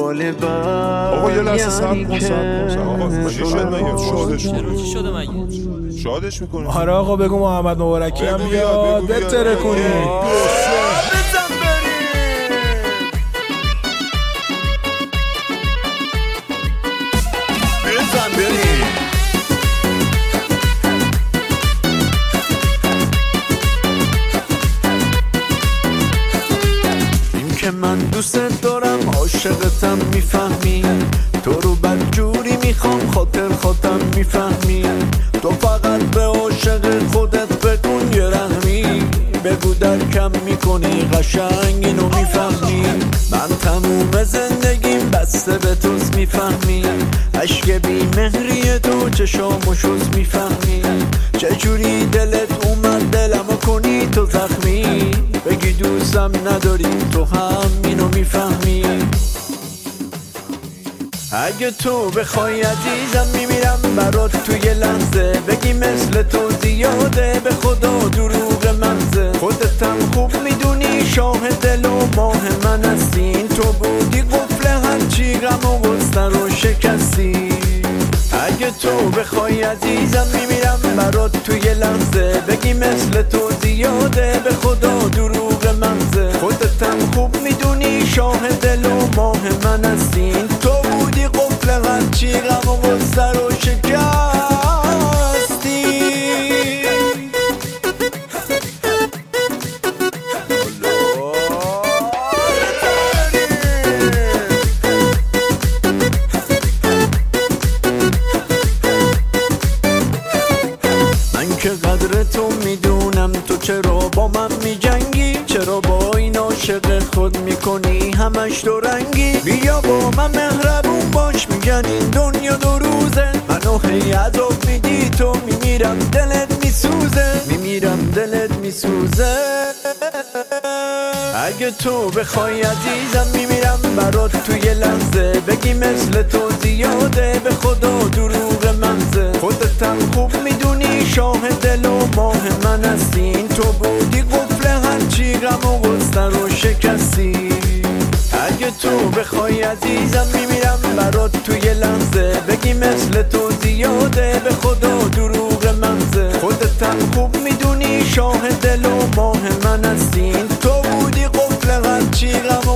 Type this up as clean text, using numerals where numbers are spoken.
سال بعد آقا یه لحظه صبر کن آقا چی شد مگه؟ چی شده مگه؟ شادش میکنه. آره آقا بگو محمد مبارکی هم بیاد بتره کنی. که من دوست دارم عاشقتم میفهمی تو رو بدجوری میخوام خاطرم میفهمی تو فقط به عاشق خودت بکن یه رحمی بگو در کم میکنی قشنگ اینو میفهمی من تموم زندگیم بسته به توست میفهمی عشق بی مهری تو چشامو شوز میفهمی چجوری دلت اومد دلمو کنی تو زخمی بگی دوستم نداری تو هم اینو میفهمی اگه تو بخوای عزیزم میمیرم برات توی لحظه بگی مثل تو زیاده به خدا دروغ مغزه خودتم خوب میدونی شاه دل و ماه من هستین تو بودی قفل هرچی غم و غصه رو شکستی اگه تو بخوای عزیزم میمیرم برات توی لحظه بگی مثل تو زیاده به خدا دروغ مغزه خودتم خوب میدونی شاه دل و ماه من هستین تو بودی قفل هرچی غم و غصه رو شکستی که قدر تو میدونم تو چرا با من میجنگی چرا با این عاشق خود میکنی همش دو رنگی بیا با من مهربون باش میگن این دنیا دو روزه منو هی عذاب میدی تو میمیرم دلت میسوزه اگه تو بخوای عزیزم میمیرم برات توی لحظه بگی مثل تو زیاده به خدا دروغ مغزه خودتم خوب میدونی شاه دل و ماه من هستین تو بودی قفل هرچی غم و غصه رو شکستی اگه تو بخوای عزیزم میمیرم برات توی لحظه بگی مثل تو زیاده به خدا دروغ مغزه خودتم خوب میدونی شاه دل و ماه من هستین تو بودی قفل هرچی غم